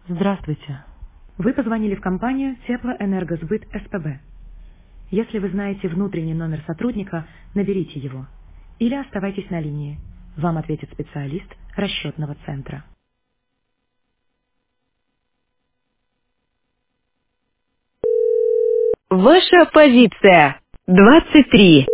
Здравствуйте. Вы позвонили в компанию Теплоэнергосбыт СПБ. Если вы знаете внутренний номер сотрудника, наберите его. Или оставайтесь на линии. Вам ответит специалист расчетного центра. Ваша позиция 23.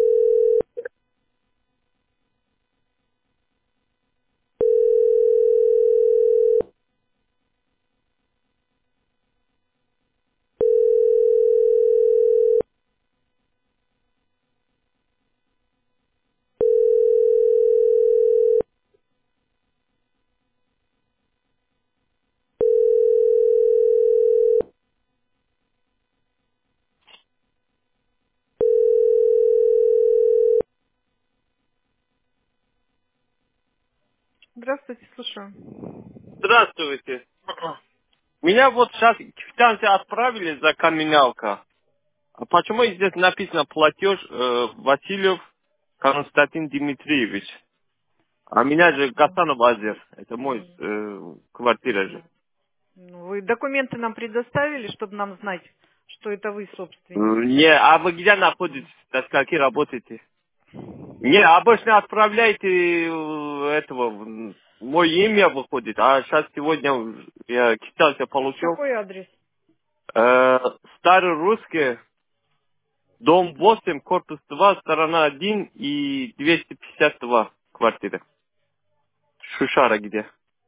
Здравствуйте, слушаю. Здравствуйте. Меня вот сейчас квитанции отправили за каменялка. А почему здесь написано платеж Васильев Константин Дмитриевич? А меня же Гасанов Азер. Это мой квартира же. Ну, вы документы нам предоставили, чтобы нам знать, что это вы собственник? Не, а вы где находитесь? До скольки работаете? Не, обычно отправляйте этого, мое имя выходит, а сейчас сегодня я квитанцию получил. Какой адрес? Старый русский, дом 8, корпус 2, сторона 1 и 252 квартира. Шушара где?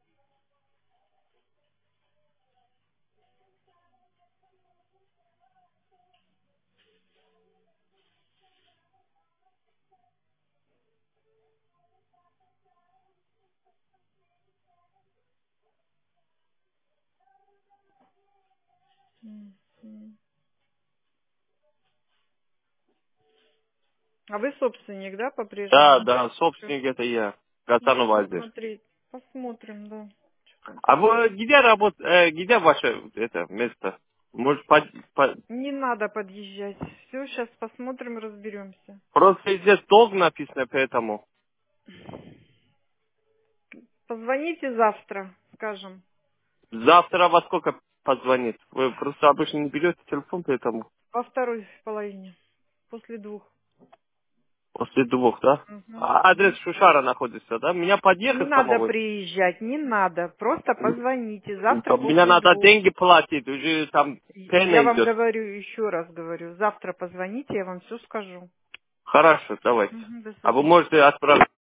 Мгм. А вы собственник, да, Да, по-прежнему? да, собственник это я. Гасанов Надо Азер. посмотреть. Посмотрим, да. Что там А происходит. вы где работаете, где ваше это место? Может, Не надо подъезжать. Все, сейчас посмотрим, разберемся. просто здесь долго написано, поэтому. Позвоните завтра, скажем. Завтра во сколько позвонит? Вы просто обычно не берете телефон, поэтому Во второй половине. После 2. после 2, да? Мгм. А адрес Шушара находится, да? Меня Не подъехать надо помогут. приезжать, не надо. Просто позвоните. Завтра Мне после надо 2. деньги платить, уже там Я пена вам идет. говорю, еще раз говорю. Завтра позвоните, я вам все скажу. Хорошо, давайте. Мгм, до А вы свидания. можете отправить